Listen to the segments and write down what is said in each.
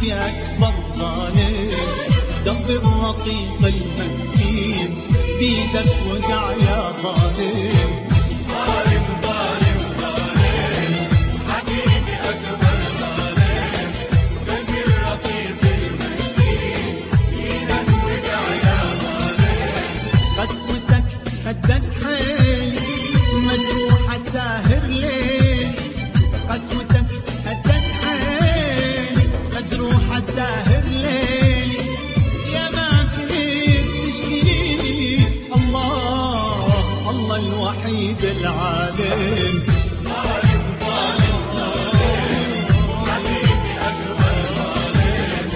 حبيبي أكبر ظالم، درب الرقيق المسكين بيدك وقع يا ظالم. ظالم ظالم ظالم حبيبي أكبر ظالم، درب الرقيق المسكين بيدك وقع يا ظالم. قسوتك هدت حيلي مجروحة ساهر ليلي، قسوتك هدت حيلي مجروحة ساهر ليلي، يا ما كنت تشكيلي الله الله الوحيد العالم. ظالم ظالم ظالم حبيبي أكبر ظالم.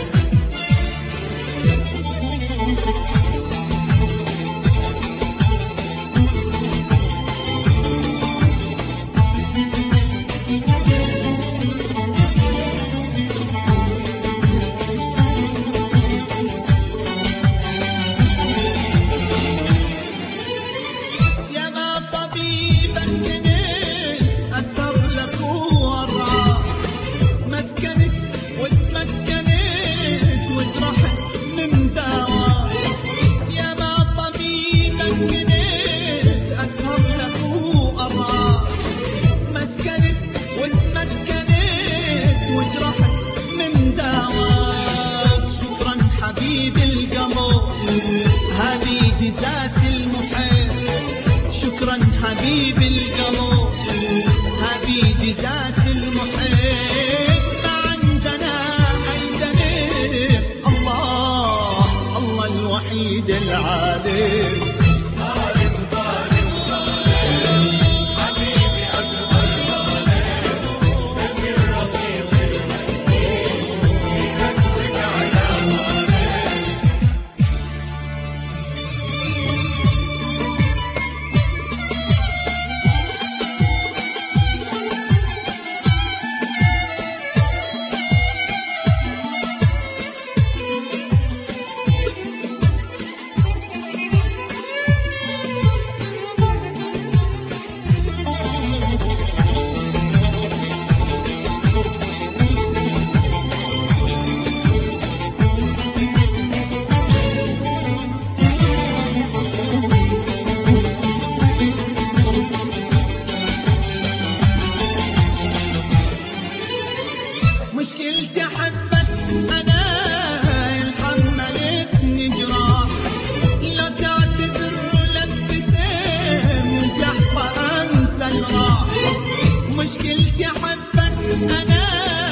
يا ما طبيبا كنت أسهر لك وأرعى، مسكنت وتمكنت وجرحت من دواء. يا ما طبيبا كنت أسهر لك وأرعى، مسكنت وتمكنت وجرحت من دواء. شكرا حبيب القمر هذه جزات المحب، شكرا حبيب القمر هذه جزات المحب. ما عندنا أي دليل الله الله الوحيد العادل. ظالم ظالم ظالم حبيبي أكبر ظالم، درب الرقيق المسكين بيدك وقع يا ظالم. مشكلتي حبك أنا حملتني جراح، لا تعتذر لابتسم وتحظى أنسى الراح. مشكلتي حبك أنا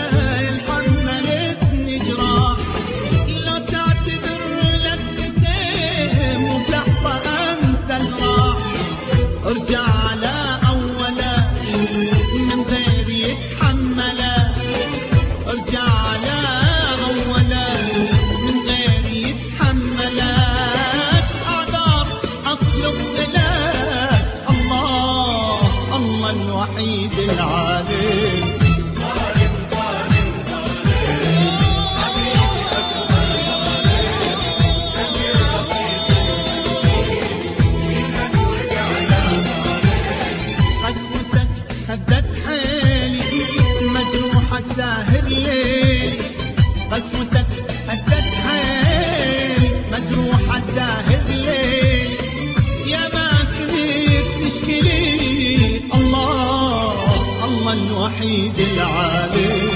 حملتني جراح، لا تعتذر لابتسم وتحظى أنسى الراح. ارجع على أولا من غير يتحمله، ارجع على أولا من غير يتحملك. أعذار أخلق لك الله الله الوحيد العالم. ظالم ظالم ظالم حبيبي أكبر ظالم، درب الرقيق المسكين بيدك وقع يا ظالم. قسوتك هدت حيلي مجروحة ساهر ليلي، قسوتك هدت حيلي مجروحة ساهر ليلي، يا ما كنت تشكيلي الله الله الوحيد العالم.